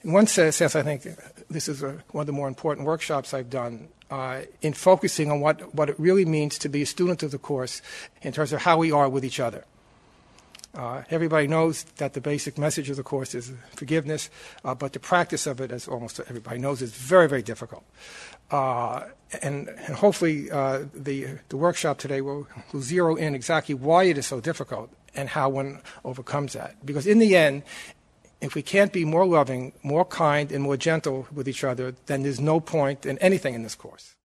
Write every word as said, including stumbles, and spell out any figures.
In one sense, I think this is a, one of the more important workshops I've done uh, in focusing on what, what it really means to be a student of the course in terms of how we are with each other. Uh, everybody knows that the basic message of the course is forgiveness, uh, but the practice of it, as almost everybody knows, is very, very difficult. Uh, and, and hopefully uh, the, the workshop today will, will zero in exactly why it is so difficult and how one overcomes that. Because in the end, if we can't be more loving, more kind, and more gentle with each other, then there's no point in anything in this course.